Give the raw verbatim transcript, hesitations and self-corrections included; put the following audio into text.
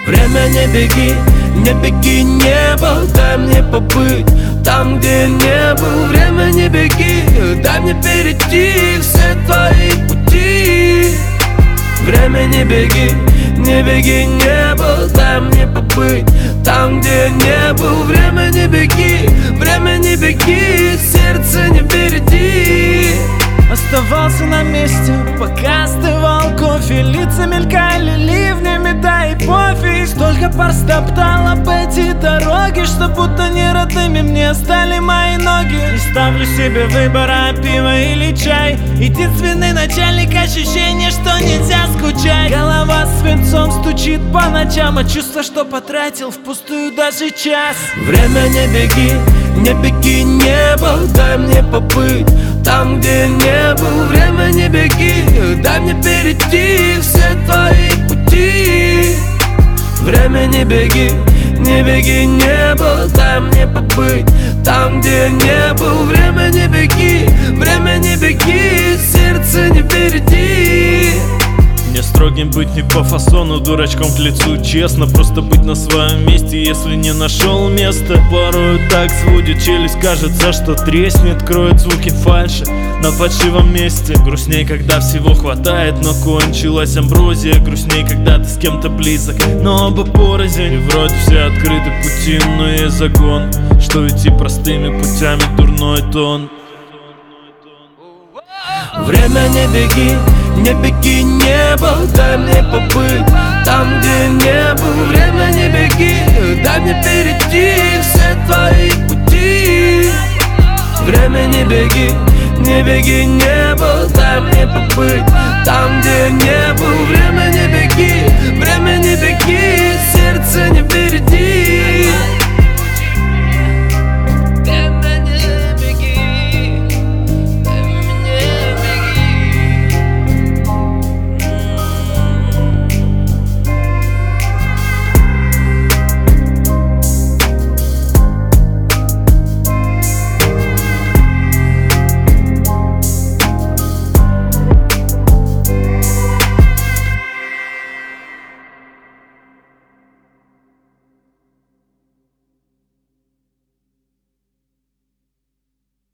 Время, не беги, не беги, небо, дай мне побыть там, где я не был. Время, не беги, дай мне перейти все твои пути. Время, не беги, не беги, небо, дай мне побыть там, где я не был. Время, не беги, время, не беги, сердце не береги. Оставался на месте, пока остывал кофе. Лица мелькали ливнями, да и пофиг. Столько пар стоптал об эти дороги, что будто не родными мне стали мои ноги. Не ставлю себе выбора, пиво или чай. Единственный начальник, ощущение, что нельзя скучать. Голова свинцом стучит по ночам, а чувство, что потратил впустую даже час. Время, не беги, не беги, небо, дай мне побыть там, где я не был. Время, не беги, дай мне перейти все твои пути. Время, не беги, не беги, небо, дай мне побыть там, где я не был. Время, не беги, время, не беги, сердце не береги. Мне строгим быть не по фасону, дурачком к лицу честно. Просто быть на своем месте, если не нашел места. Порою так сводит челюсть, кажется, что треснет. Кроет звуки фальши на фальшивом месте. Грустней, когда всего хватает, но кончилась амброзия. Грустней, когда ты с кем-то близок, но оба порознь. И вроде все открыты пути, но есть закон, что идти простыми путями дурной тон. Время, не беги, не беги, небо, дай мне побыть там, где я не был. Время, не беги, дай мне перейти все твои пути. Время, не беги, не беги, небо, дай мне побыть там, где